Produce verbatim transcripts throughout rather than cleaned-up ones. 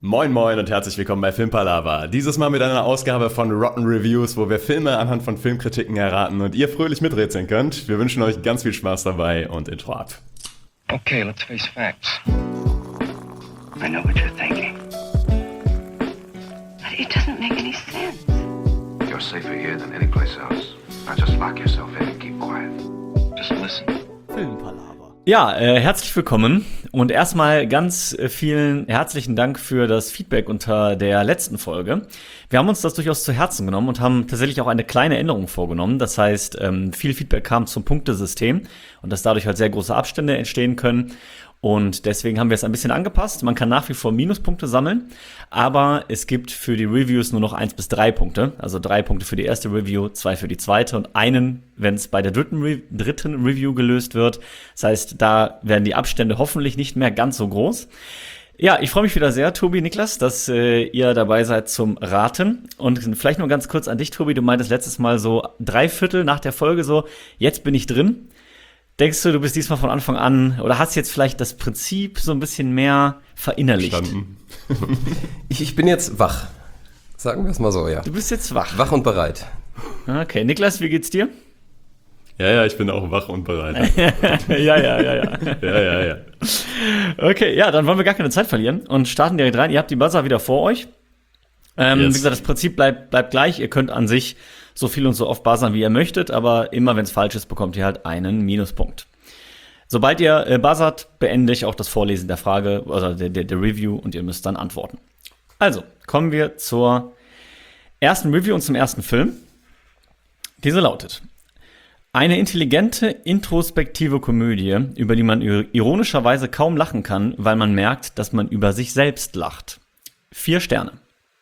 Moin moin und herzlich willkommen bei Filmpalava. Dieses Mal mit einer Ausgabe von Rotten Reviews, wo wir Filme anhand von Filmkritiken erraten und ihr fröhlich miträtseln könnt. Wir wünschen euch ganz viel Spaß dabei und Intro ab. Okay, let's face facts. I know what you're thinking. But it doesn't make any sense. You're safer here than any place else. Now just lock yourself in and keep quiet. Just listen. Filmpalava. Ja, äh, herzlich willkommen und erstmal ganz äh, vielen herzlichen Dank für das Feedback unter der letzten Folge. Wir haben uns das durchaus zu Herzen genommen und haben tatsächlich auch eine kleine Änderung vorgenommen. Das heißt, ähm, viel Feedback kam zum Punktesystem und dass dadurch halt sehr große Abstände entstehen können. Und deswegen haben wir es ein bisschen angepasst. Man kann nach wie vor Minuspunkte sammeln, aber es gibt für die Reviews nur noch eins bis drei Punkte. Also drei Punkte für die erste Review, zwei für die zweite und einen, wenn es bei der dritten, Re- dritten Review gelöst wird. Das heißt, da werden die Abstände hoffentlich nicht mehr ganz so groß. Ja, ich freue mich wieder sehr, Tobi, Niklas, dass äh, ihr dabei seid zum Raten. Und vielleicht nur ganz kurz an dich, Tobi. Du meintest letztes Mal so drei Viertel nach der Folge so, jetzt bin ich drin. Denkst du, du bist diesmal von Anfang an oder hast jetzt vielleicht das Prinzip so ein bisschen mehr verinnerlicht? Verstanden. Ich, ich bin jetzt wach. Sagen wir es mal so, ja. Du bist jetzt wach. Wach und bereit. Okay, Niklas, wie geht's dir? Ja, ja, ich bin auch wach und bereit. ja, ja, ja, ja. ja, ja, ja. Okay, ja, dann wollen wir gar keine Zeit verlieren und starten direkt rein. Ihr habt die Buzzer wieder vor euch. Ähm, Yes. Wie gesagt, das Prinzip bleibt, bleibt gleich. Ihr könnt an sich so viel und so oft buzzern, wie ihr möchtet, aber immer, wenn es falsch ist, bekommt ihr halt einen Minuspunkt. Sobald ihr äh, buzzert, beende ich auch das Vorlesen der Frage, also der, der, der Review, und ihr müsst dann antworten. Also, kommen wir zur ersten Review und zum ersten Film. Diese lautet: Eine intelligente, introspektive Komödie, über die man ironischerweise kaum lachen kann, weil man merkt, dass man über sich selbst lacht. Vier Sterne.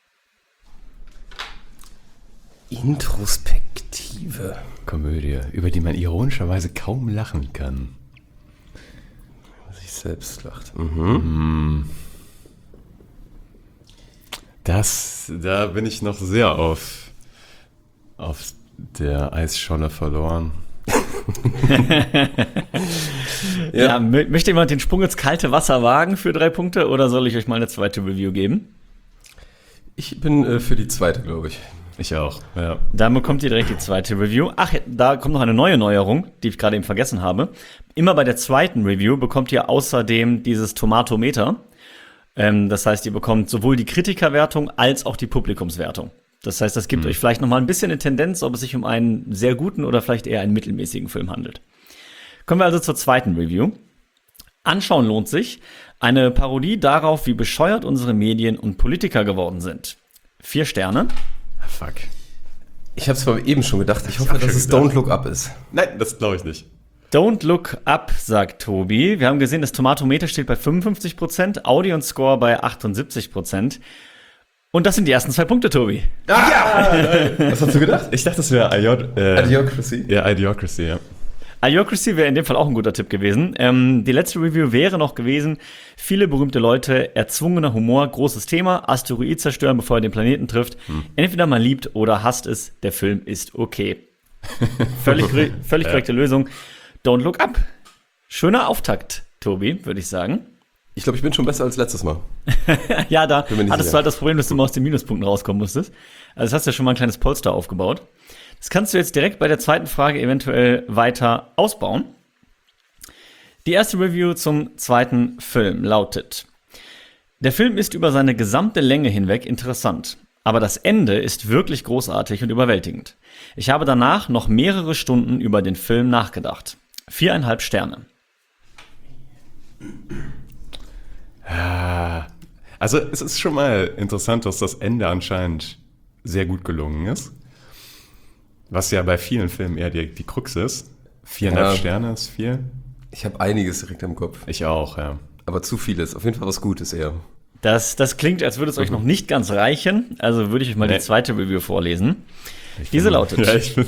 Introspektive. Komödie, über die man ironischerweise kaum lachen kann. Sich selbst lacht. Mhm. Das, da bin ich noch sehr auf, auf der Eisscholle verloren. Ja, ja mö- möchte jemand den Sprung ins kalte Wasser wagen für drei Punkte oder soll ich euch mal eine zweite Review geben? Ich bin äh, für die zweite, glaube ich. Ich auch, ja. Dann bekommt ihr direkt die zweite Review. Ach, da kommt noch eine neue Neuerung, die ich gerade eben vergessen habe. Immer bei der zweiten Review bekommt ihr außerdem dieses Tomatometer. Ähm, das heißt, ihr bekommt sowohl die Kritikerwertung als auch die Publikumswertung. Das heißt, das gibt hm. euch vielleicht noch mal ein bisschen eine Tendenz, ob es sich um einen sehr guten oder vielleicht eher einen mittelmäßigen Film handelt. Kommen wir also zur zweiten Review. Anschauen lohnt sich. Eine Parodie darauf, wie bescheuert unsere Medien und Politiker geworden sind. Vier Sterne. Fuck. Ich habe es mir eben schon gedacht. Ich hoffe, dass es Don't Look Up ist. Nein, das glaube ich nicht. Don't Look Up, sagt Tobi. Wir haben gesehen, das Tomatometer steht bei fünfundfünfzig Prozent, Audi und Score bei achtundsiebzig Prozent. Und das sind die ersten zwei Punkte, Tobi. Ah! Was hast du gedacht? Ich dachte, das wäre Idiot- äh, Idiocracy? Ja, Idiocracy, ja. Idiocracy wäre in dem Fall auch ein guter Tipp gewesen. Ähm, die letzte Review wäre noch gewesen: Viele berühmte Leute, erzwungener Humor, großes Thema, Asteroid zerstören, bevor er den Planeten trifft. Hm. Entweder man liebt oder hasst es, der Film ist okay. Völlig, völlig korrekte ja. Lösung. Don't Look Up. Schöner Auftakt, Tobi, würde ich sagen. Ich glaube, ich bin schon besser als letztes Mal. Ja, da hattest sicher. du halt das Problem, dass du mal aus den Minuspunkten rauskommen musstest. Also das hast du ja schon mal ein kleines Polster aufgebaut. Das kannst du jetzt direkt bei der zweiten Frage eventuell weiter ausbauen. Die erste Review zum zweiten Film lautet: Der Film ist über seine gesamte Länge hinweg interessant, aber das Ende ist wirklich großartig und überwältigend. Ich habe danach noch mehrere Stunden über den Film nachgedacht. Viereinhalb Sterne. Also es ist schon mal interessant, dass das Ende anscheinend sehr gut gelungen ist. Was ja bei vielen Filmen eher die, die Krux ist. Viereinhalb Ja. Sterne ist viel. Ich habe einiges direkt im Kopf. Ich auch, ja. Aber zu vieles. Auf jeden Fall was Gutes eher. Das, das klingt, als würde es euch noch nicht ganz reichen. Also würde ich euch mal Nee. die zweite Review vorlesen. Ich Diese bin- lautet: Ja, ich bin,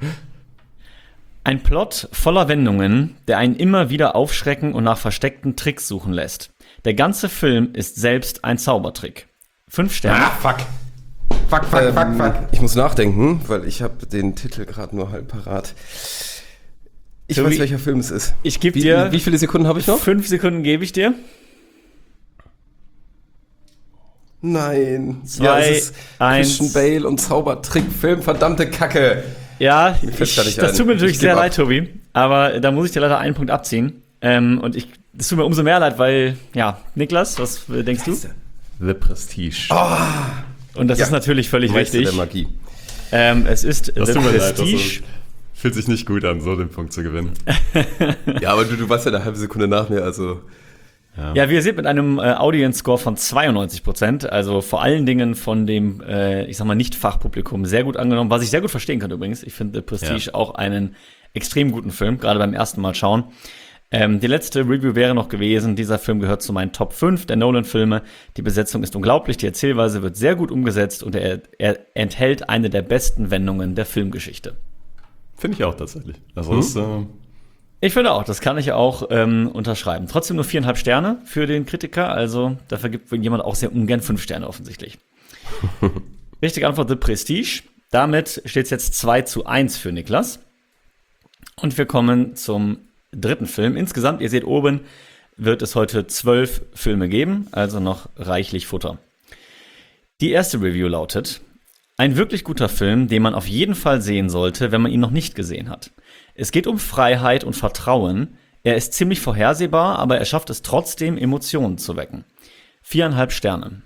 Ein Plot voller Wendungen, der einen immer wieder aufschrecken und nach versteckten Tricks suchen lässt. Der ganze Film ist selbst ein Zaubertrick. Fünf Sterne. ah, fuck. Fuck, fuck, ähm, fuck, fuck. Ich muss nachdenken, weil ich habe den Titel gerade nur halb parat. Ich Tobi, weiß, welcher Film es ist. Ich gebe Wie, dir. wie viele Sekunden habe ich noch? Fünf Sekunden gebe ich dir. Nein. Zwei, ja, es ist eins. Christian Bale und Zaubertrickfilm, verdammte Kacke. Ja, fällt's ich, gar nicht das ein. tut mir natürlich Ich sehr geb ab. leid, Tobi. Aber da muss ich dir leider einen Punkt abziehen. Ähm, und ich, das tut mir umso mehr leid, weil, ja, Niklas, was äh, denkst du? The Prestige. Und das Ja. ist natürlich völlig Meister richtig. der Magie. Ähm, es ist Das The tut mir leid. Das Prestige. ist, fühlt sich nicht gut an, so den Punkt zu gewinnen. Ja, aber du, du warst ja eine halbe Sekunde nach mir, also... Ja, wie ihr seht, mit einem äh, Audience-Score von zweiundneunzig Prozent, also vor allen Dingen von dem, äh, ich sag mal, Nicht-Fachpublikum sehr gut angenommen, was ich sehr gut verstehen kann übrigens. Ich finde The Prestige Ja. auch einen extrem guten Film, gerade beim ersten Mal schauen. Ähm, die letzte Review wäre noch gewesen, dieser Film gehört zu meinen Top fünf der Nolan-Filme. Die Besetzung ist unglaublich, die Erzählweise wird sehr gut umgesetzt und er, er enthält eine der besten Wendungen der Filmgeschichte. Finde ich auch tatsächlich. Also Hm? das, äh, Ich finde auch, das kann ich auch ähm, unterschreiben. Trotzdem nur viereinhalb Sterne für den Kritiker, also da vergibt jemand auch sehr ungern fünf Sterne offensichtlich. Richtige Antwort, The Prestige. Damit steht es jetzt zwei zu eins für Niklas. Und wir kommen zum dritten Film. Insgesamt, ihr seht oben, wird es heute zwölf Filme geben, also noch reichlich Futter. Die erste Review lautet: Ein wirklich guter Film, den man auf jeden Fall sehen sollte, wenn man ihn noch nicht gesehen hat. Es geht um Freiheit und Vertrauen. Er ist ziemlich vorhersehbar, aber er schafft es trotzdem, Emotionen zu wecken. Viereinhalb Sterne.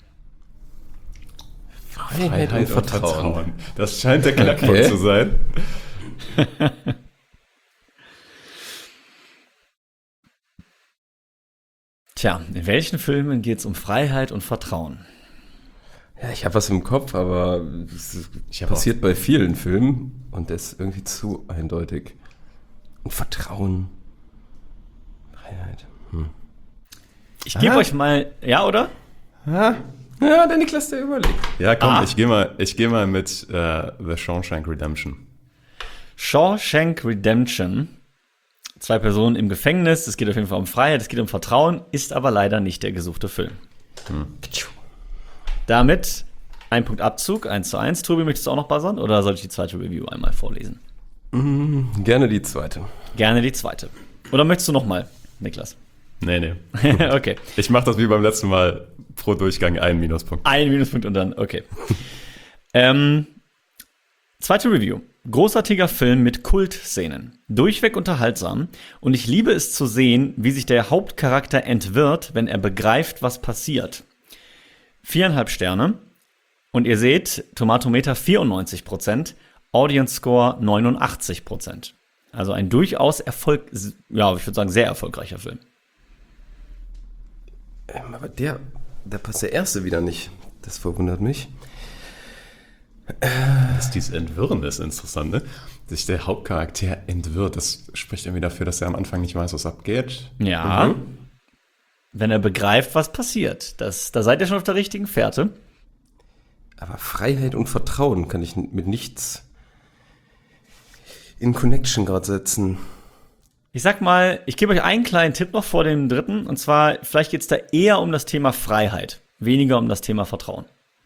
Freiheit und Vertrauen. Das scheint der Knackpunkt Okay. zu sein. Tja, in welchen Filmen geht es um Freiheit und Vertrauen? Ja, ich habe was im Kopf, aber es Ich hab passiert bei vielen Filmen und das ist irgendwie zu eindeutig. Und Vertrauen. Freiheit. Ich gebe Ah. euch mal, ja, oder? Ja, der Niklas, der überlegt. Ja, komm, Ah. ich gehe mal, ich geh mal mit äh, The Shawshank Redemption. Shawshank Redemption. Zwei Personen im Gefängnis. Es geht auf jeden Fall um Freiheit, es geht um Vertrauen, ist aber leider nicht der gesuchte Film. Damit ein Punkt Abzug, eins zu eins. Tobi, möchtest du auch noch buzzern oder soll ich die zweite Review einmal vorlesen? Gerne die zweite. Gerne die zweite. Oder möchtest du noch mal, Niklas? Nee, nee. Okay. Ich mache das wie beim letzten Mal pro Durchgang einen Minuspunkt. Ein Minuspunkt und dann, okay. ähm, zweite Review. Großartiger Film mit Kultszenen. Durchweg unterhaltsam. Und ich liebe es zu sehen, wie sich der Hauptcharakter entwirrt, wenn er begreift, was passiert. Viereinhalb Sterne. Und ihr seht, Tomatometer vierundneunzig Prozent, Audience Score neunundachtzig Prozent. Also ein durchaus Erfolg, ja, ich würde sagen, sehr erfolgreicher Film. Ähm, aber der, da passt der erste wieder nicht. Das verwundert mich. Dass dieses Entwirren ist interessant, ne? Sich der Hauptcharakter entwirrt, das spricht irgendwie dafür, dass er am Anfang nicht weiß, was abgeht. Ja. Mhm. Wenn er begreift, was passiert. Das, da seid ihr schon auf der richtigen Fährte. Aber Freiheit und Vertrauen kann ich mit nichts in Connection gerade setzen. Ich sag mal, ich gebe euch einen kleinen Tipp noch vor dem dritten. Und zwar, vielleicht geht es da eher um das Thema Freiheit, weniger um das Thema Vertrauen.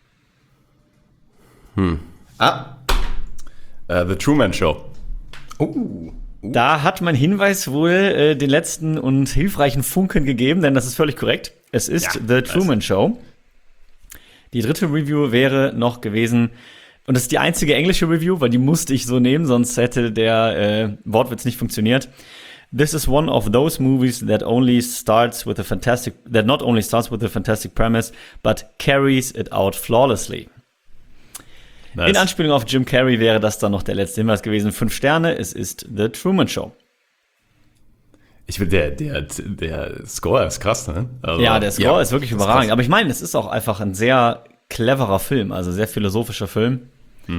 Ah, äh, The Truman Show. Oh, Da hat mein Hinweis wohl äh, den letzten und hilfreichen Funken gegeben, denn das ist völlig korrekt. Es ist Ja, The Truman Show. Die dritte Review wäre noch gewesen, und das ist die einzige englische Review, weil die musste ich so nehmen, sonst hätte der äh, Wortwitz nicht funktioniert. This is one of those movies that only starts with a fantastic, that not only starts with a fantastic premise, but carries it out flawlessly. Nice. In Anspielung auf Jim Carrey wäre das dann noch der letzte Hinweis gewesen. Fünf Sterne, es ist The Truman Show. Ich will, der, der, der Score ist krass, ne? Also, Ja, der Score ja, ist wirklich das ist überragend. krass. Aber ich meine, es ist auch einfach ein sehr cleverer Film, also sehr philosophischer Film.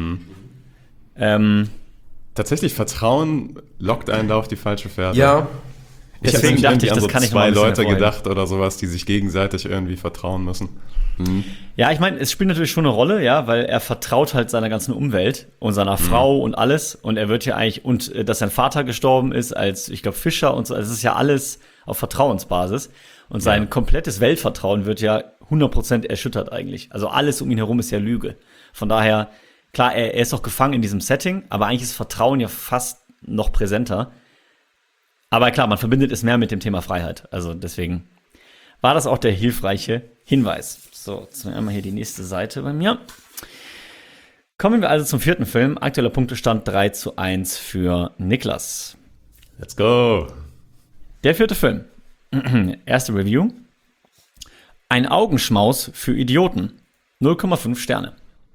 Ähm, Tatsächlich, Vertrauen lockt einen da auf die falsche Fährte. ja. Ich Deswegen hätte dachte irgendwie ich, an das so kann ich noch mal zwei ein bisschen Leute hervorheben. gedacht oder sowas, die sich gegenseitig irgendwie vertrauen müssen. ja, ich meine, es spielt natürlich schon eine Rolle, ja, weil er vertraut halt seiner ganzen Umwelt und seiner Frau und alles. Und er wird ja eigentlich, und äh, dass sein Vater gestorben ist als, ich glaube, Fischer und so, also es ist ja alles auf Vertrauensbasis. Und sein Ja. komplettes Weltvertrauen wird ja hundert Prozent erschüttert eigentlich. Also alles um ihn herum ist ja Lüge. Von daher, klar, er, er ist auch gefangen in diesem Setting, aber eigentlich ist Vertrauen ja fast noch präsenter. Aber klar, man verbindet es mehr mit dem Thema Freiheit. Also deswegen war das auch der hilfreiche Hinweis. So, jetzt einmal hier die nächste Seite bei mir. Kommen wir also zum vierten Film. Aktueller Punktestand drei zu eins für Niklas. Let's go. Der vierte Film. Erste Review. Ein Augenschmaus für Idioten. null Komma fünf Sterne.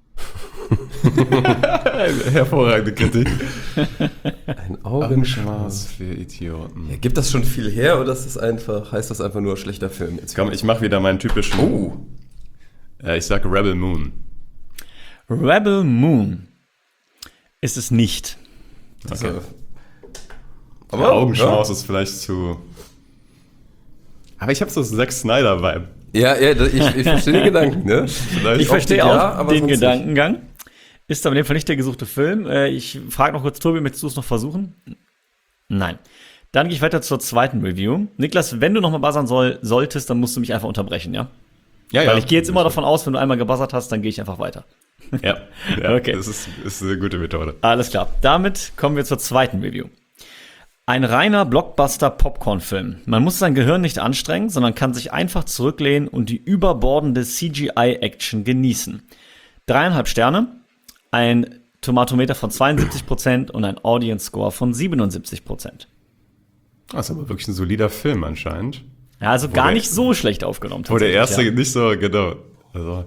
Hervorragende Kritik. Ein Augenschmaus. für Idioten. Ja, gibt das schon viel her oder ist das einfach, heißt das einfach nur schlechter Film? Jetzt Komm, ich mach wieder meinen typischen. Oh. Äh, ich sag Rebel Moon. Rebel Moon ist es nicht. Okay. Der Aber Augenschmaus ist vielleicht zu. Aber ich habe so Zack Snyder-Vibe. Ja, ja, ja, ich, ich verstehe den Gedanken, ne? Vielleicht Ich verstehe auch ja, aber den sonst Gedankengang. Ist aber in dem Fall nicht der gesuchte Film. Äh, Ich frage noch kurz, Tobi, möchtest du es noch versuchen? Nein. Dann gehe ich weiter zur zweiten Review. Niklas, wenn du noch mal buzzern soll, solltest, dann musst du mich einfach unterbrechen, ja? Ja, Weil ich gehe jetzt immer davon aus, wenn du einmal gebuzzert hast, dann gehe ich einfach weiter. Ja, ja Okay. das ist, ist eine gute Methode. Alles klar. Damit kommen wir zur zweiten Review. Ein reiner Blockbuster-Popcorn-Film. Man muss sein Gehirn nicht anstrengen, sondern kann sich einfach zurücklehnen und die überbordende C G I-Action genießen. Dreieinhalb Sterne, ein Tomatometer von zweiundsiebzig Prozent und ein Audience-Score von siebenundsiebzig Prozent. Das ist aber wirklich ein solider Film anscheinend. Ja, also gar der- nicht so schlecht aufgenommen. Wo der erste ja. nicht so, genau. Also.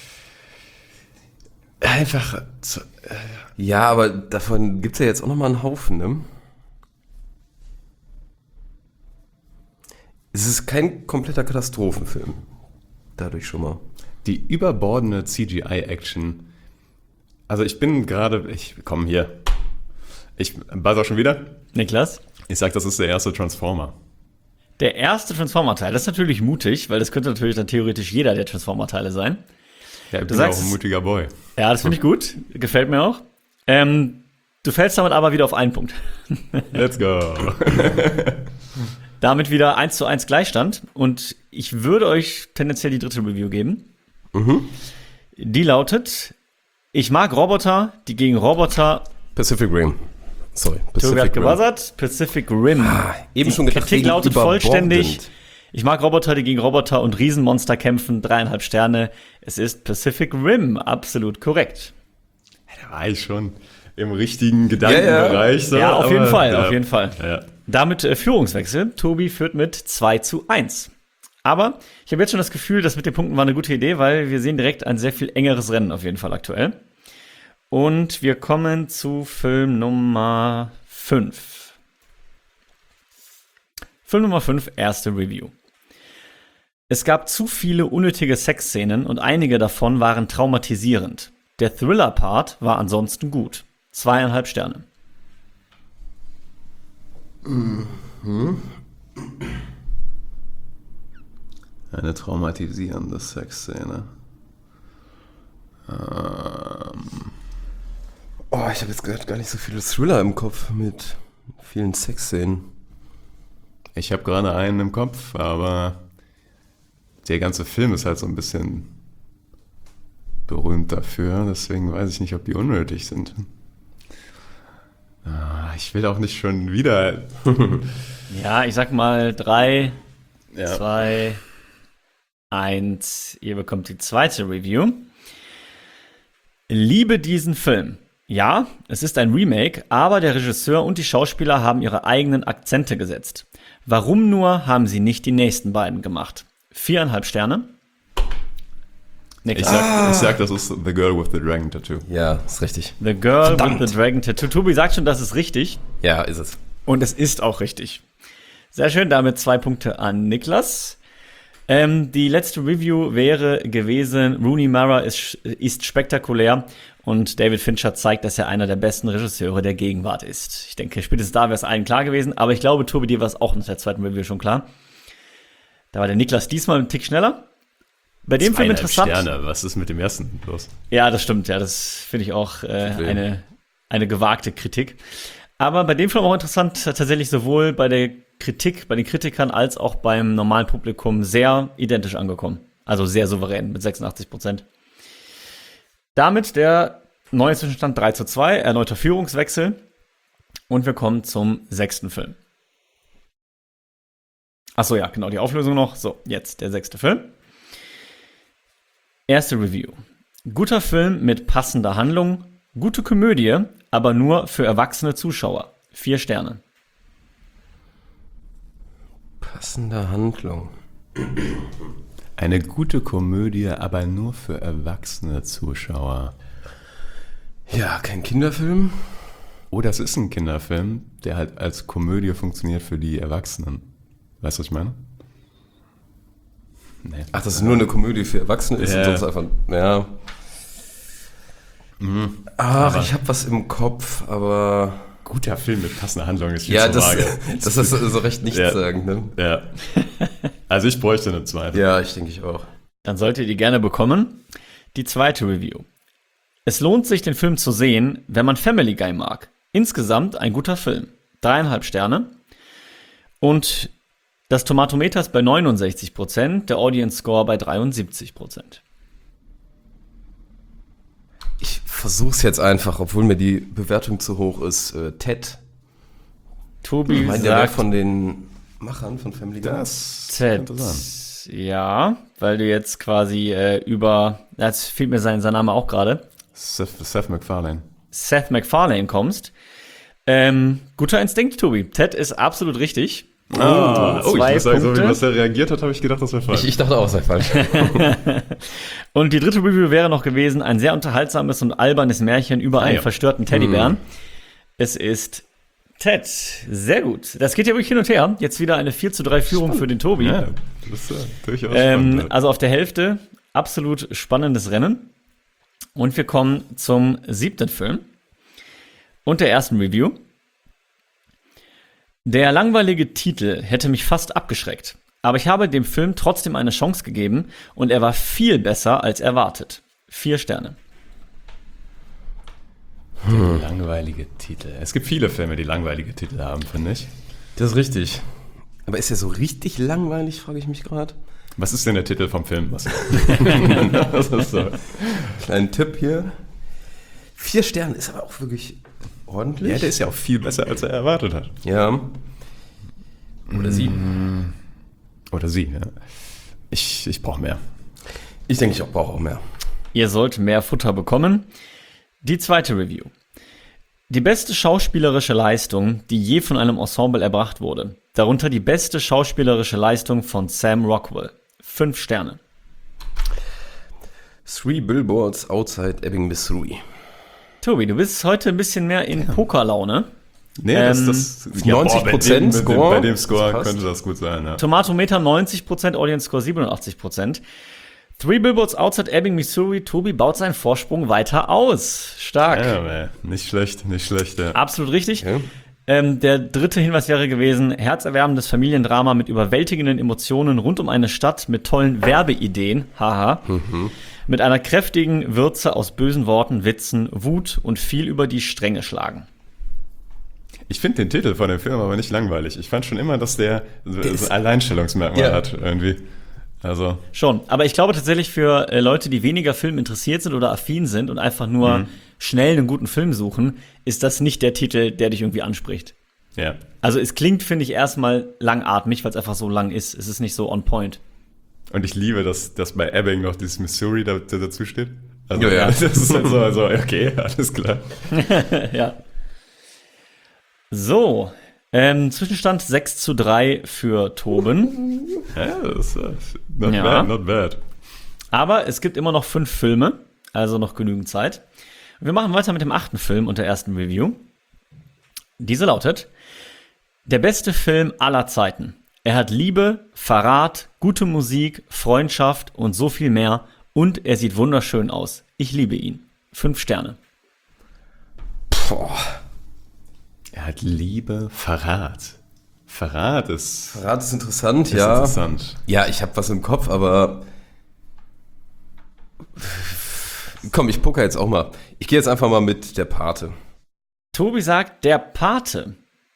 Einfach. Zu, Ja, aber davon gibt's ja jetzt auch noch mal einen Haufen, ne? Es ist kein kompletter Katastrophenfilm. Dadurch schon mal. die überbordende C G I-Action. Also ich bin gerade. Ich komm hier. Ich buzzer schon wieder. Niklas? Ich sag, das ist der erste Transformer. Der erste Transformer-Teil, das ist natürlich mutig, weil das könnte natürlich dann theoretisch jeder der Transformer-Teile sein. Ja, ich bin sagst auch ein es- mutiger Boy. Ja, das finde ich gut. Gefällt mir auch. Ähm, du fällst damit aber wieder auf einen Punkt. Let's go. Damit wieder eins zu eins Gleichstand. Und ich würde euch tendenziell die dritte Review geben. Die lautet: Ich mag Roboter, die gegen Roboter. Pacific Rim. Sorry, Tobi Pacific hat Rim. gebuzzert. Pacific Rim. Eben Die schon gedacht, Kritik wegen lautet überbordend. vollständig: Ich mag Roboter, die gegen Roboter und Riesenmonster kämpfen. Dreieinhalb Sterne. Es ist Pacific Rim. Absolut korrekt. Da war ich schon im richtigen Gedankenbereich. So, Ja, auf aber, jeden Fall, ja. auf jeden Fall. Ja. Damit äh, Führungswechsel. Tobi führt mit zwei zu eins. Aber ich habe jetzt schon das Gefühl, das mit den Punkten war eine gute Idee, weil wir sehen direkt ein sehr viel engeres Rennen auf jeden Fall aktuell. Und wir kommen zu Film Nummer fünf. Film Nummer fünf, erste Review. Es gab zu viele unnötige Sexszenen und einige davon waren traumatisierend. Der Thriller-Part war ansonsten gut. Zweieinhalb Sterne. Eine traumatisierende Sexszene. Ähm, Oh, ich habe jetzt gerade gar nicht so viele Thriller im Kopf mit vielen Sexszenen. ich habe gerade einen im Kopf, aber der ganze Film ist halt so ein bisschen berühmt dafür. Deswegen weiß ich nicht, ob die unnötig sind. Ah, ich will auch nicht schon wieder. Ja, ich sag mal drei, Ja. zwei, eins. Ihr bekommt die zweite Review. Liebe diesen Film. Ja, es ist ein Remake, aber der Regisseur und die Schauspieler haben ihre eigenen Akzente gesetzt. Warum nur haben sie nicht die nächsten beiden gemacht? Viereinhalb Sterne. Ich Niklas. sag, ich sag, das ist The Girl with the Dragon Tattoo. Ja, ist richtig. The Girl Verdammt. with the Dragon Tattoo. Tobi sagt schon, das ist richtig. Ja, ist es. Und es ist auch richtig. Sehr schön, damit zwei Punkte an Niklas. Ähm, die letzte Review wäre gewesen: Rooney Mara ist, ist spektakulär und David Fincher zeigt, dass er einer der besten Regisseure der Gegenwart ist. Ich denke, spätestens da wäre es allen klar gewesen, aber ich glaube, Tobi, dir war es auch nach der zweiten Review schon klar. Da war der Niklas diesmal einen Tick schneller. Bei dem Film Zweieinhalb interessant. Sterne. Was ist mit dem ersten los? Ja, das stimmt, ja, das finde ich auch äh, eine, eine gewagte Kritik. Aber bei dem Film auch interessant, tatsächlich sowohl bei der Kritik, bei den Kritikern als auch beim normalen Publikum sehr identisch angekommen. Also sehr souverän mit sechsundachtzig Prozent. Damit der neue Zwischenstand drei zu zwei, erneuter Führungswechsel. Und wir kommen zum sechsten Film. Achso, ja, genau, die Auflösung noch. So, jetzt der sechste Film. Erste Review. Guter Film mit passender Handlung, gute Komödie, aber nur für erwachsene Zuschauer. Vier Sterne. Passende Handlung. Eine gute Komödie, aber nur für erwachsene Zuschauer. Ja, kein Kinderfilm. Oh, das ist ein Kinderfilm, der halt als Komödie funktioniert für die Erwachsenen. Weißt du, was ich meine? Nee. Ach, das ist nur eine Komödie für Erwachsene ist Ja. und sonst einfach, ja. Ach, ich habe was im Kopf, aber... Guter Film mit passender Handlung ist viel Ja, zu das, vage. das ist so recht nichts Ja. sagen, ne? Ja. Also ich bräuchte eine zweite. Ja, ich denke ich auch. Dann solltet ihr die gerne bekommen. Die zweite Review. Es lohnt sich, den Film zu sehen, wenn man Family Guy mag. Insgesamt ein guter Film. Dreieinhalb Sterne. Und das Tomatometer ist bei neunundsechzig Prozent, der Audience Score bei dreiundsiebzig Prozent. Ich versuch's jetzt einfach, obwohl mir die Bewertung zu hoch ist. Äh, Ted. Tobi Ich meine, der wäre sagt von den Machern von Family Guy. Das Ted. könnte sein. Ja, weil du jetzt quasi äh, über, jetzt fehlt mir sein, sein Name auch gerade, Seth, Seth MacFarlane. Seth MacFarlane kommst. Ähm, guter Instinkt, Tobi. Ted ist absolut richtig. Ah, oh, ich zwei muss sagen, so Punkte. wie was er reagiert hat, habe ich gedacht, das wäre falsch. Ich, ich dachte auch, es sei falsch. Und die dritte Review wäre noch gewesen, ein sehr unterhaltsames und albernes Märchen über einen ja. verstörten Teddybären. Es ist Ted. Sehr gut. Das geht ja wirklich hin und her. Jetzt wieder eine vier zu drei Führung für den Tobi. Ja, das ist ja durchaus ähm, spannend. also auf der Hälfte absolut spannendes Rennen. Und wir kommen zum siebten Film und der ersten Review. Der langweilige Titel hätte mich fast abgeschreckt, aber ich habe dem Film trotzdem eine Chance gegeben und er war viel besser als erwartet. Vier Sterne. Hm. Langweilige Titel. Es gibt viele Filme, die langweilige Titel haben, finde ich. Das ist richtig. Aber ist er so richtig langweilig, frage ich mich gerade. Was ist denn der Titel vom Film? Was, was ist so? Kleinen Tipp hier. Vier Sterne ist aber auch wirklich ordentlich. Ja, der ist ja auch viel besser, als er erwartet hat. Ja. Oder sie. Oder sie, ja. Ich, ich brauche mehr. Ich denke, ich auch brauche auch mehr. Ihr sollt mehr Futter bekommen. Die zweite Review. Die beste schauspielerische Leistung, die je von einem Ensemble erbracht wurde. Darunter die beste schauspielerische Leistung von Sam Rockwell. Fünf Sterne. Three Billboards Outside Ebbing, Missouri. Tobi, du bist heute ein bisschen mehr in Pokerlaune. Nee, Ähm, das, das neunzig Prozent bei dem, Score. Bei dem Score Das passt. könnte das gut sein, ja. Tomatometer neunzig Prozent, Audience Score siebenundachtzig Prozent. Three Billboards Outside Ebbing, Missouri. Tobi baut seinen Vorsprung weiter aus. Stark. Ja, man, nicht schlecht, nicht schlecht, ja. Absolut richtig. Ja. Ähm, der dritte Hinweis wäre gewesen, herzerwärmendes Familiendrama mit überwältigenden Emotionen rund um eine Stadt mit tollen Werbeideen, haha, mit einer kräftigen Würze aus bösen Worten, Witzen, Wut und viel über die Stränge schlagen. Ich finde den Titel von dem Film aber nicht langweilig. Ich fand schon immer, dass der so, so ist- ein Alleinstellungsmerkmal Ja. hat, irgendwie. Also, Schon, aber ich glaube tatsächlich für äh, Leute, die weniger Film interessiert sind oder affin sind und einfach nur schnell einen guten Film suchen, ist das nicht der Titel, der dich irgendwie anspricht. ja. Also es klingt, finde ich, erstmal langatmig, weil es einfach so lang ist. Es ist nicht so on point. Und ich liebe, dass, dass bei Ebbing noch dieses Missouri da, da dazu steht. Also, Ja, ja. das ist halt so, also, okay, alles klar. Ja. So, ähm, Zwischenstand sechs zu drei für Toben. Ja, das ist uh, not Ja. bad, not bad. Aber es gibt immer noch fünf Filme, also noch genügend Zeit. Wir machen weiter mit dem achten Film und der ersten Review. Diese lautet: Der beste Film aller Zeiten. Er hat Liebe, Verrat, gute Musik, Freundschaft und so viel mehr. Und er sieht wunderschön aus. Ich liebe ihn. Fünf Sterne. Boah. Er hat Liebe, Verrat. Verrat ist, Verrat ist interessant, ist ja. interessant. Ja, ich habe was im Kopf, aber komm, ich poker jetzt auch mal. Ich gehe jetzt einfach mal mit der Pate. Tobi sagt, der Pate.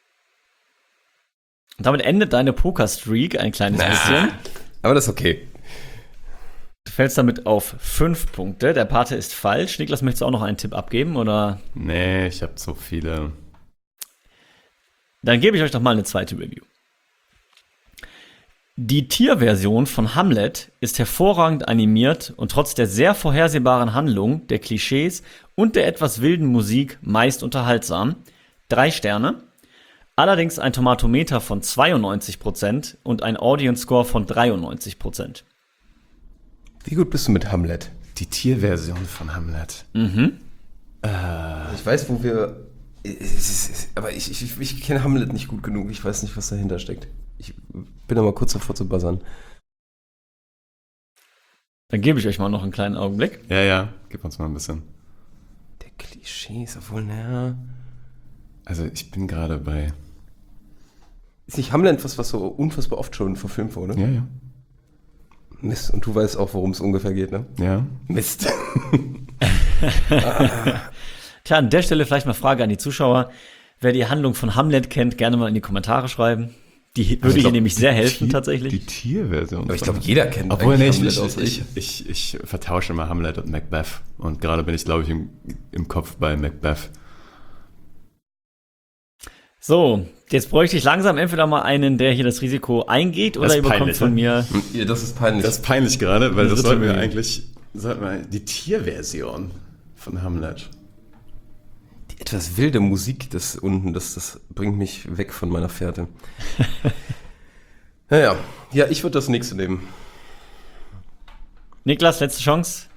Und damit endet deine Pokerstreak ein kleines bisschen. Aber das ist okay. Du fällst damit auf fünf Punkte. Der Pate ist falsch. Niklas, möchtest du auch noch einen Tipp abgeben? Oder? Nee, ich habe so viele. Dann gebe ich euch doch mal eine zweite Review. Die Tierversion von Hamlet ist hervorragend animiert und trotz der sehr vorhersehbaren Handlung, der Klischees und der etwas wilden Musik meist unterhaltsam. Drei Sterne. Allerdings ein Tomatometer von zweiundneunzig Prozent und ein Audience Score von dreiundneunzig Prozent. Wie gut bist du mit Hamlet? Die Tierversion von Hamlet. Mhm. Ich weiß, wo wir... Aber ich, ich, ich kenne Hamlet nicht gut genug. Ich weiß nicht, was dahinter steckt. Ich bin aber kurz davor zu buzzern. Dann gebe ich euch mal noch einen kleinen Augenblick. Ja, ja, gib uns mal ein bisschen. Der Klischees, obwohl, naja... Also ich bin gerade bei... Ist nicht Hamlet was, was so unfassbar oft schon verfilmt wurde? Ja, ja. Mist, und du weißt auch, worum es ungefähr geht, ne? Ja. Mist. Tja, an der Stelle vielleicht mal Frage an die Zuschauer. Wer die Handlung von Hamlet kennt, gerne mal in die Kommentare schreiben. Die würde Also ich dir glaub, nämlich sehr die helfen, Tier- tatsächlich. Die Tierversion. Aber ich von- glaube, jeder kennt Obwohl, nee, eigentlich ich, Hamlet ich, außer ich, ich, ich vertausche immer Hamlet und Macbeth. Und gerade bin ich, glaube ich, im, im Kopf bei Macbeth. So, jetzt bräuchte ich langsam entweder mal einen, der hier das Risiko eingeht, oder ist ihr bekommt peinlich, von ne? mir. Ja, das ist peinlich. Das ist peinlich gerade, weil Das das dritte sollten wir Review. eigentlich... Sollten wir die Tierversion von Hamlet. Die etwas wilde Musik, das unten, das, das bringt mich weg von meiner Fährte. Naja, ja, ich würde das nächste nehmen. Niklas, letzte Chance.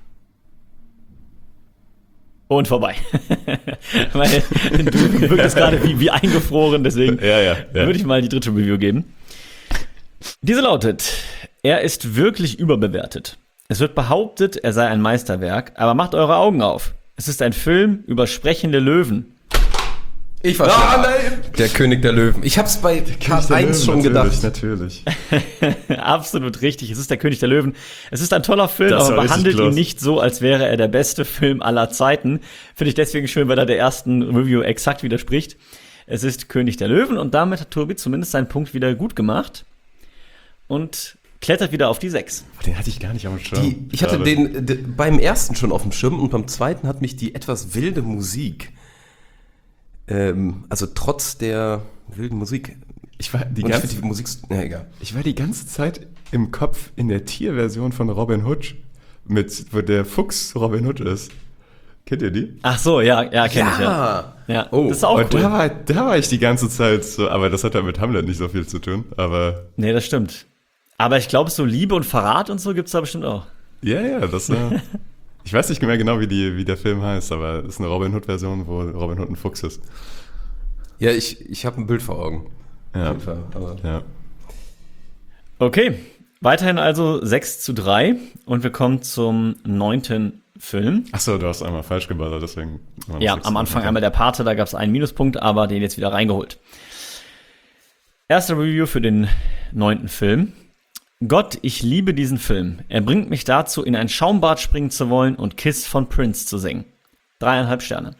Und vorbei. Weil du wirkst gerade wie, wie eingefroren, deswegen Ja, ja, ja. würde ich mal die dritte Review geben. Diese lautet: Er ist wirklich überbewertet. Es wird behauptet, er sei ein Meisterwerk, aber macht eure Augen auf. Es ist ein Film über sprechende Löwen. Ich war Ah, nein! Der König der Löwen. Ich hab's bei Part eins schon gedacht. Natürlich. Absolut richtig, es ist der König der Löwen. Es ist ein toller Film, Das aber war richtig behandelt ihn klasse. nicht so, als wäre er der beste Film aller Zeiten. Finde ich deswegen schön, weil er der ersten Review exakt widerspricht. Es ist König der Löwen und damit hat Tobi zumindest seinen Punkt wieder gut gemacht und klettert wieder auf die sechs. Den hatte ich gar nicht auf dem Schirm. Die, ich hatte gerade. den de, beim ersten schon auf dem Schirm und beim zweiten hat mich die etwas wilde Musik, ähm, also trotz der wilden Musik, Ich war die und ich ganze, find die Musik, na egal. ich war die ganze Zeit im Kopf in der Tierversion von Robin Hood, mit, wo der Fuchs Robin Hood ist. Kennt ihr die? Ach so, ja, ja, kenne ich ja. Ja, Oh, das ist auch Und cool. da war, da war ich die ganze Zeit so, aber das hat ja mit Hamlet nicht so viel zu tun. Aber Nee, das stimmt. Aber ich glaube, so Liebe und Verrat und so gibt's da bestimmt auch. ja, ja, das äh, ich weiß nicht mehr genau, wie, die, wie der Film heißt, aber es ist eine Robin Hood-Version, wo Robin Hood ein Fuchs ist. Ja, ich, ich habe ein Bild vor Augen. Auf Ja, jeden Fall, aber ja. Okay, weiterhin also sechs zu drei und wir kommen zum neunten Film. Achso, du hast einmal falsch geballert, deswegen. Ja, am Anfang einmal der Pate, da gab es einen Minuspunkt, aber den jetzt wieder reingeholt. Erste Review für den neunten Film. Gott, ich liebe diesen Film. Er bringt mich dazu, in ein Schaumbad springen zu wollen und Kiss von Prince zu singen. Dreieinhalb Sterne.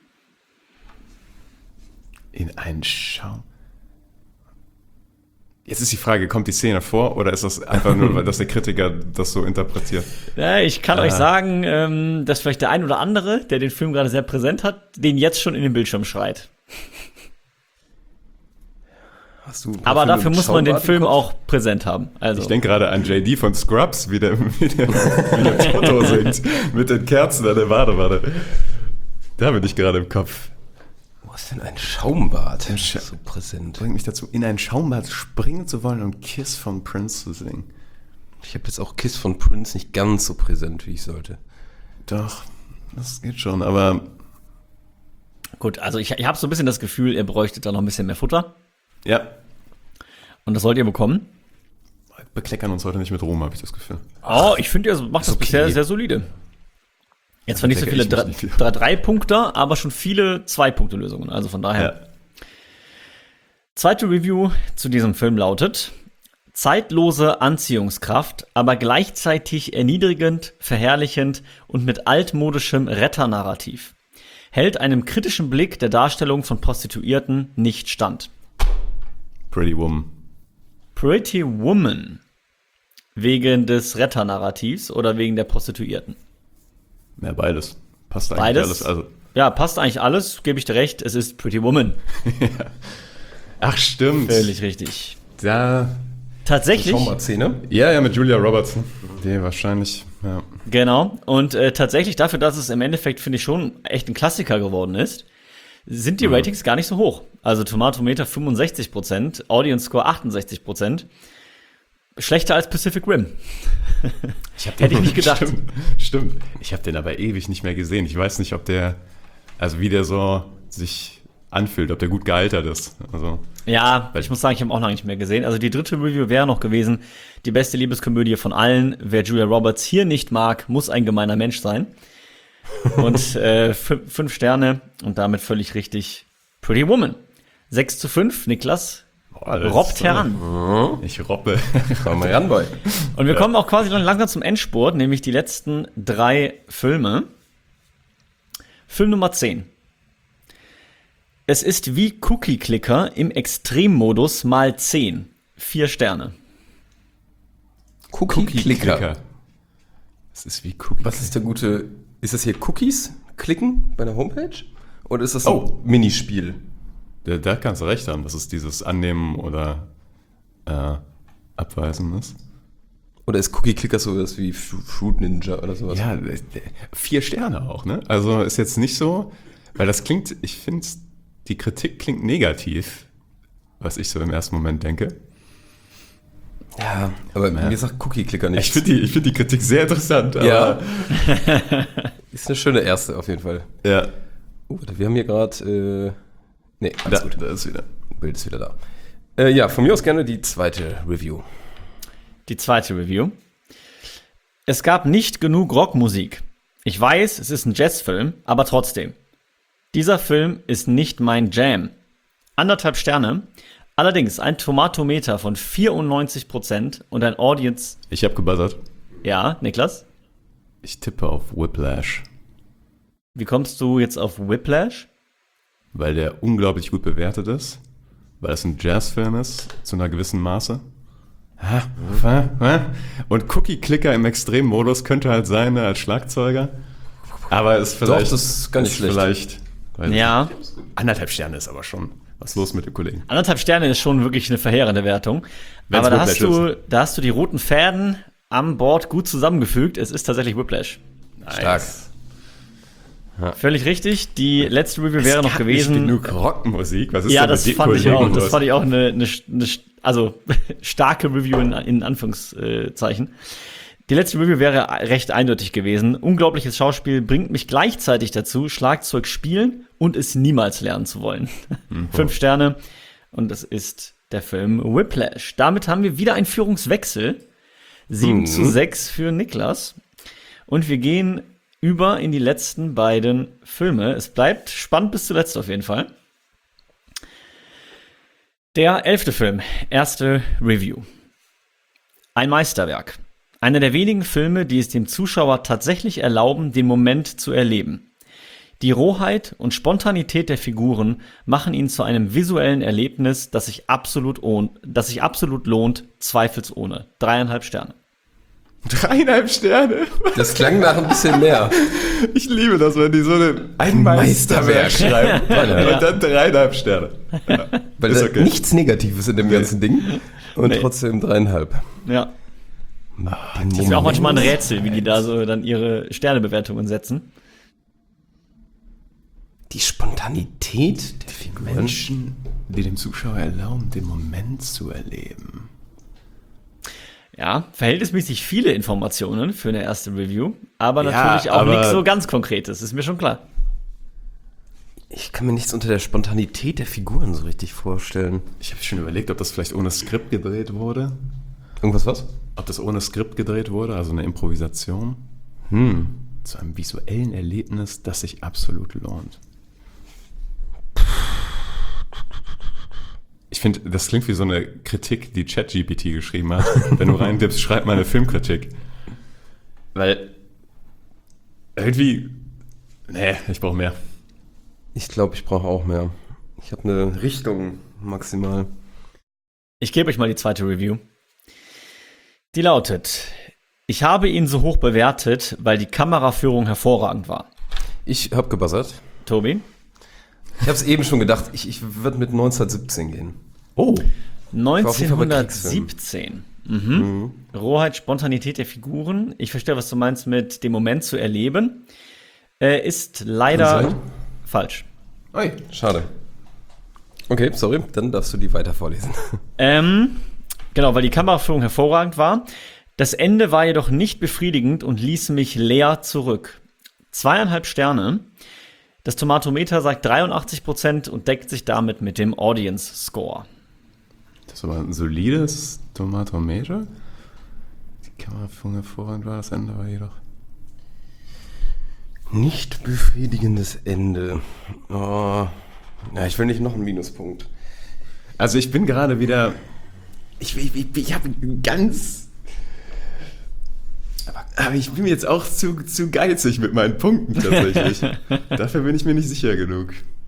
In einen Schaum. Jetzt ist die Frage, kommt die Szene vor oder ist das einfach nur, weil dass der Kritiker das so interpretiert? Ja, ich kann Ah. euch sagen, ähm, dass vielleicht der ein oder andere, der den Film gerade sehr präsent hat, den jetzt schon in den Bildschirm schreit. hast du ein Aber Film dafür im muss man den Schaumbad im Film Kopf? auch präsent haben. Also. Ich denke gerade an J D von Scrubs, wie der, wie der, wie der Toto singt, mit den Kerzen an der Badewanne. Da bin ich gerade im Kopf. Wo ist denn ein Schaumbad? Im Scha- so präsent. Bringt mich dazu, in ein Schaumbad springen zu wollen und Kiss von Prince zu singen. Ich habe jetzt auch Kiss von Prince nicht ganz so präsent, wie ich sollte. Doch, das geht schon, aber Gut, also ich, ich habe so ein bisschen das Gefühl, ihr bräuchtet da noch ein bisschen mehr Futter. ja, Und das sollt ihr bekommen. bekleckern uns heute nicht mit Ruhm, habe ich das Gefühl. Oh, ich finde, ihr macht das okay. bisher sehr solide. Jetzt zwar nicht so bekleckere viele ich mich nicht viel. drei Punkter, aber schon viele Zwei-Punkte-Lösungen. Also von daher. Ja. Zweite Review zu diesem Film lautet: Zeitlose Anziehungskraft, aber gleichzeitig erniedrigend, verherrlichend und mit altmodischem Retternarrativ. Hält einem kritischen Blick der Darstellung von Prostituierten nicht stand. Pretty Woman. Pretty Woman. Wegen des Retternarrativs oder wegen der Prostituierten? Ja, beides. Passt eigentlich Beides? alles. Also, Ja, passt eigentlich alles, gebe ich dir recht. Es ist Pretty Woman. ach, stimmt. Völlig richtig. Da, Tatsächlich. Traumaszene. Ja, ja, mit Julia Roberts. Die wahrscheinlich, ja. Genau. Und äh, tatsächlich dafür, dass es im Endeffekt, finde ich, schon echt ein Klassiker geworden ist, sind die Ratings gar nicht so hoch. Also Tomatometer fünfundsechzig Prozent, Audience Score achtundsechzig Prozent. Schlechter als Pacific Rim. Ich hab Hätte ich nicht gedacht. Stimmt, stimmt. Ich habe den aber ewig nicht mehr gesehen. Ich weiß nicht, ob der, also wie der so sich anfühlt, ob der gut gealtert ist. Also, Ja, ich muss sagen, ich habe ihn auch noch nicht mehr gesehen. Also die dritte Review wäre noch gewesen, die beste Liebeskomödie von allen. Wer Julia Roberts hier nicht mag, muss ein gemeiner Mensch sein. Und äh, fünf, fünf Sterne und damit völlig richtig Pretty Woman. sechs zu fünf, Niklas boah, das robbt ist, heran. Ich robbe. Komm mal ran, Boy. Und wir kommen auch quasi dann langsam zum Endspurt, nämlich die letzten drei Filme. Film Nummer zehn. Es ist wie Cookie Clicker im Extremmodus mal zehn. Vier Sterne. Cookie, Clicker. Das ist wie Cookie. Was ist der gute, ist das hier Cookies klicken bei der Homepage? Oder ist das Oh. ein Minispiel? Da, da kannst du recht haben, dass es dieses Annehmen oder äh, Abweisen ist. Oder ist Cookie Clicker sowas wie Fru- Fruit Ninja oder sowas? Ja, äh, vier Sterne auch, ne? Also ist jetzt nicht so, weil das klingt, ich finde, die Kritik klingt negativ, was ich so im ersten Moment denke. Ja, aber Ja. mir sagt Cookie Clicker nicht. Ich finde die, ich find die Kritik sehr interessant. Aber, Ja. Ist eine schöne erste auf jeden Fall. ja. Oh, warte, wir haben hier gerade. Äh, nee, alles Da, gut. da ist wieder. Bild ist wieder da. Äh, ja, von mir aus gerne die zweite Review. Die zweite Review. Es gab nicht genug Rockmusik. Ich weiß, es ist ein Jazzfilm, aber trotzdem. Dieser Film ist nicht mein Jam. Anderthalb Sterne. Allerdings ein Tomatometer von vierundneunzig Prozent und ein Audience. Ich habe gebuzzert. Ja, Niklas? Ich tippe auf Whiplash, Wie kommst du jetzt auf Whiplash? weil der unglaublich gut bewertet ist, weil es ein Jazzfilm ist, zu einer gewissen Maße. Ha, ha, ha. Und Cookie Clicker im Extremmodus könnte halt sein, ne, als Schlagzeuger. Aber ist vielleicht. Doch, das ist gar nicht schlecht. Vielleicht. weiß ich Ja. nicht. Anderthalb Sterne ist aber schon. Was ist los mit dem Kollegen? Anderthalb Sterne ist schon wirklich eine verheerende Wertung. Wenn's Aber da hast, Whiplash du, da hast du die roten Fäden am Board gut zusammengefügt. Es ist tatsächlich Whiplash. Stark. Völlig richtig. Die letzte Review wäre noch Nicht gewesen. genug Rockmusik. Was ist Ja, denn das mit den fand ich Kollegen auch. Das los? fand ich auch eine, eine, eine also starke Review in, in Anführungszeichen. Die letzte Review wäre recht eindeutig gewesen. Unglaubliches Schauspiel bringt mich gleichzeitig dazu, Schlagzeug spielen und es niemals lernen zu wollen. Mhm. Fünf Sterne. Und das ist der Film Whiplash. Damit haben wir wieder einen Führungswechsel. Sieben Mhm. zu sechs für Niklas. Und wir gehen über in die letzten beiden Filme. Es bleibt spannend bis zuletzt auf jeden Fall. Der elfte Film, erste Review. Ein Meisterwerk. Einer der wenigen Filme, die es dem Zuschauer tatsächlich erlauben, den Moment zu erleben. Die Rohheit und Spontanität der Figuren machen ihn zu einem visuellen Erlebnis, das sich absolut, ohn- das sich absolut lohnt, zweifelsohne. Dreieinhalb Sterne. Dreieinhalb Sterne. Das klang nach ein bisschen mehr. Ich liebe das, wenn die so eine, ein Meisterwerk schreiben. Und dann dreieinhalb Sterne. Ja, Weil ist da okay. nichts Negatives in dem ganzen Ding. Und Nee. trotzdem dreieinhalb. Ja. Das ist ja auch manchmal ein Rätsel, wie die da so dann ihre Sternebewertungen setzen. Die Spontanität der Figuren. Menschen, die dem Zuschauer erlauben, den Moment zu erleben. Ja, verhältnismäßig viele Informationen für eine erste Review, aber Ja, natürlich auch aber- nichts so ganz Konkretes, ist mir schon klar. Ich kann mir nichts unter der Spontanität der Figuren so richtig vorstellen. Ich habe schon überlegt, ob das vielleicht ohne Skript gedreht wurde. Irgendwas was? Ob das ohne Skript gedreht wurde, also eine Improvisation. Hm. Zu einem visuellen Erlebnis, das sich absolut lohnt. Ich finde, das klingt wie so eine Kritik, die ChatGPT geschrieben hat. Wenn du reintippst, schreib mal eine Filmkritik. Weil irgendwie, nee, ich brauche mehr. Ich glaube, ich brauche auch mehr. Ich habe eine Richtung maximal. Ich gebe euch mal die zweite Review. Die lautet: Ich habe ihn so hoch bewertet, weil die Kameraführung hervorragend war. Ich habe gebuzzert. Tobi? Ich habe es eben schon gedacht, ich, ich würde mit neunzehnhundertsiebzehn gehen. Oh, neunzehnhundertsiebzehn. Mhm. Mhm. Rohheit, Spontanität der Figuren. Ich verstehe, was du meinst mit dem Moment zu erleben. Äh, ist leider falsch. Ui, schade. Okay, sorry, dann darfst du die weiter vorlesen. Ähm, genau, weil die Kameraführung hervorragend war. Das Ende war jedoch nicht befriedigend und ließ mich leer zurück. Zweieinhalb Sterne. Das Tomatometer sagt dreiundachtzig Prozent und deckt sich damit mit dem Audience Score. Das ist aber ein solides Tomatometer. Die Kameraführung hervorragend war, das Ende war jedoch nicht befriedigendes Ende. Oh. Ja, ich will nicht noch einen Minuspunkt. Also ich bin gerade wieder... Ich, ich, ich, ich habe ganz... Aber, aber ich bin jetzt auch zu, zu geizig mit meinen Punkten tatsächlich. Dafür bin ich mir nicht sicher genug.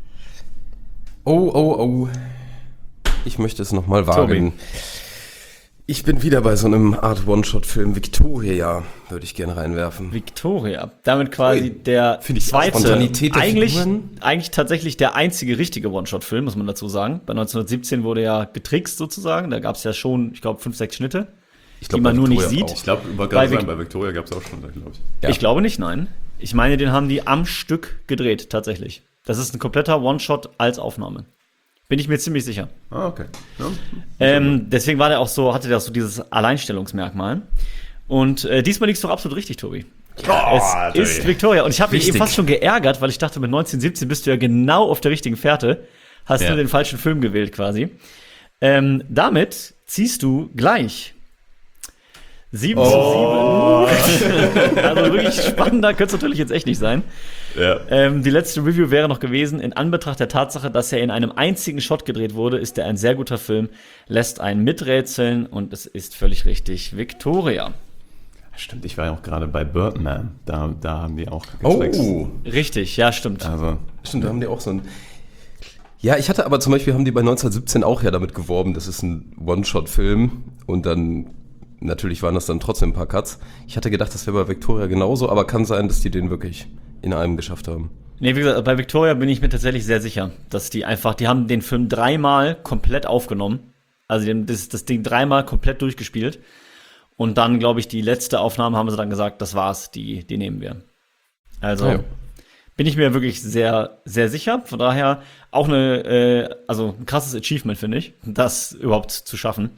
Oh, oh, oh. Ich möchte es nochmal wagen. Tobi. Ich bin wieder bei so einem Art One-Shot-Film. Victoria würde ich gerne reinwerfen. Victoria. Damit quasi Ui, der zweite, Spontanität der eigentlich, Figuren. eigentlich tatsächlich der einzige richtige One-Shot-Film, muss man dazu sagen. Bei neunzehnhundertsiebzehn wurde ja getrickst sozusagen. Da gab es ja schon, ich glaube, fünf, sechs Schnitte, ich glaub, die man nur nicht sieht. Auch. Ich glaube, bei, bei, sagen, bei Victoria gab es auch schon, glaube ich. Ja. Ich glaube nicht, nein. Ich meine, den haben die am Stück gedreht, tatsächlich. Das ist ein kompletter One-Shot als Aufnahme. Bin ich mir ziemlich sicher. Ah, okay. Ja. Ähm, deswegen war der auch so, hatte der auch so dieses Alleinstellungsmerkmal. Und äh, diesmal liegst du doch absolut richtig, Tobi. Ja, es ist Victoria. Und ich habe mich eben fast schon geärgert, weil ich dachte, mit neunzehnhundertsiebzehn bist du ja genau auf der richtigen Fährte. Hast ja. du den falschen Film gewählt quasi. Ähm, damit ziehst du gleich sieben oh. zu sieben. Also wirklich spannender könnte es natürlich jetzt echt nicht sein. Ja. Ähm, die letzte Review wäre noch gewesen, in Anbetracht der Tatsache, dass er in einem einzigen Shot gedreht wurde, ist er ein sehr guter Film, lässt einen miträtseln und es ist völlig richtig. Victoria. Stimmt, ich war ja auch gerade bei Birdman. Da, da haben die auch getrickst. Oh. Richtig, ja, stimmt. Also, stimmt, da haben die auch so ein... Ja, ich hatte aber zum Beispiel, haben die bei neunzehnhundertsiebzehn auch ja damit geworben, das ist ein One-Shot-Film und dann... Natürlich waren das dann trotzdem ein paar Cuts. Ich hatte gedacht, das wäre bei Victoria genauso, aber kann sein, dass die den wirklich in einem geschafft haben. Nee, wie gesagt, bei Victoria bin ich mir tatsächlich sehr sicher, dass die einfach, die haben den Film dreimal komplett aufgenommen. Also das, das Ding dreimal komplett durchgespielt. Und dann, glaube ich, die letzte Aufnahme haben sie dann gesagt, das war's, die, die nehmen wir. Also ja. bin ich mir wirklich sehr, sehr sicher. Von daher auch eine, äh, also ein krasses Achievement, finde ich, das überhaupt zu schaffen.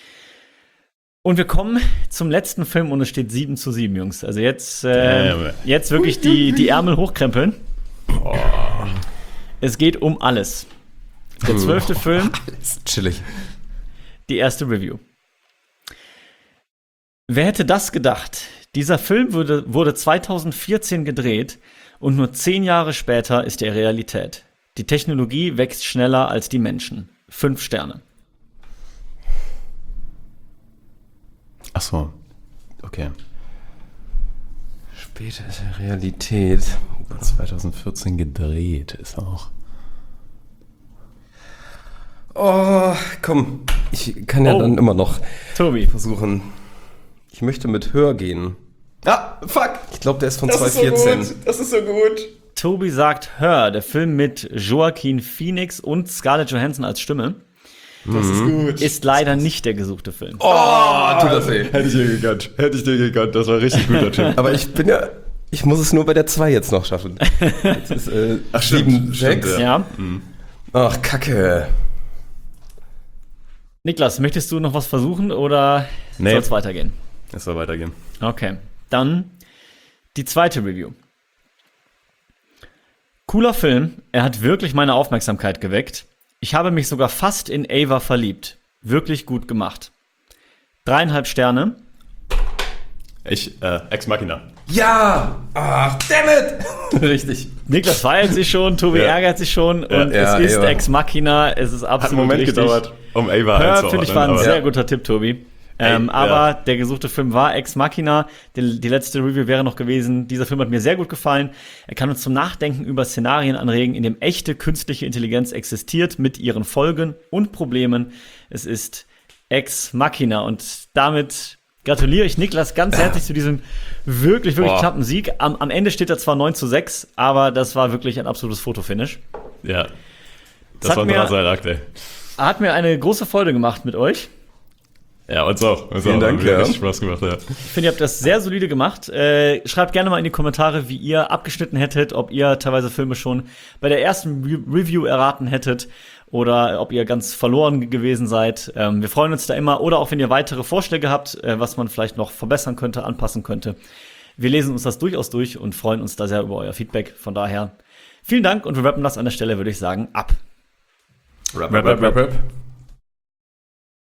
Und wir kommen zum letzten Film und es steht sieben zu sieben, Jungs. Also jetzt, äh, jetzt wirklich die, die Ärmel hochkrempeln. Oh. Es geht um alles. Der zwölfte oh, Film. Alles chillig. Die erste Review. Wer hätte das gedacht? Dieser Film wurde, wurde zweitausendvierzehn gedreht und nur zehn Jahre später ist er Realität. Die Technologie wächst schneller als die Menschen. Fünf Sterne. Ach so, okay. Später ist er Realität. zweitausendvierzehn gedreht ist auch. Oh, komm. Ich kann ja oh. dann immer noch Tobi. versuchen. Ich möchte mit Hör gehen. Ah, fuck. Ich glaube, der ist von zweitausendvierzehn. So das ist so gut. Tobi sagt Hör, der Film mit Joaquin Phoenix und Scarlett Johansson als Stimme. Das ist gut. Ist leider nicht der gesuchte Film. Oh, tut das weh. Hätte ich dir gegönnt. Hätte ich dir gegönnt. Das war ein richtig guter Tipp. Aber ich bin ja, ich muss es nur bei der zwei jetzt noch schaffen. Jetzt ist äh, Ach, sieben, stimmt, sechs. ja. Ja. Mhm. Ach, Kacke. Niklas, möchtest du noch was versuchen oder Nee. soll es weitergehen? Es soll weitergehen. Okay, dann die zweite Review. Cooler Film, er hat wirklich meine Aufmerksamkeit geweckt. Ich habe mich sogar fast in Ava verliebt. Wirklich gut gemacht. Dreieinhalb Sterne. Ich, äh, Ex Machina. Ja! Ach, damn it! Richtig. Niklas feiert sich schon, Tobi Ja. ärgert sich schon Ja. und Ja, es ist Ava. Ex Machina, es ist absolut Hat einen Moment richtig. gedauert, um Ava Hör, einzuordnen. finde ich, war ein aber- sehr Ja. guter Tipp, Tobi. Ähm, Ey, aber ja. der gesuchte Film war Ex Machina. Die, die letzte Review wäre noch gewesen. Dieser Film hat mir sehr gut gefallen. Er kann uns zum Nachdenken über Szenarien anregen, in dem echte künstliche Intelligenz existiert, mit ihren Folgen und Problemen. Es ist Ex Machina. Und damit gratuliere ich Niklas ganz herzlich zu diesem wirklich, wirklich Boah. knappen Sieg. Am, am Ende steht er zwar neun zu sechs, aber das war wirklich ein absolutes Fotofinish. Ja. Das Das hat war ein mir- Drahtseilakt, ey. hat mir eine große Freude gemacht mit euch. Ja, uns auch. Uns Vielen auch. Dank, Hat mir ja. richtig Spaß gemacht, ja. Ich finde, ihr habt das sehr solide gemacht. Äh, schreibt gerne mal in die Kommentare, wie ihr abgeschnitten hättet, ob ihr teilweise Filme schon bei der ersten Re- Review erraten hättet oder ob ihr ganz verloren gewesen seid. Ähm, wir freuen uns da immer. Oder auch, wenn ihr weitere Vorschläge habt, äh, was man vielleicht noch verbessern könnte, anpassen könnte. Wir lesen uns das durchaus durch und freuen uns da sehr über euer Feedback. Von daher vielen Dank und wir rappen das an der Stelle, würde ich sagen, ab. Rap, rap, rap, rap, rap.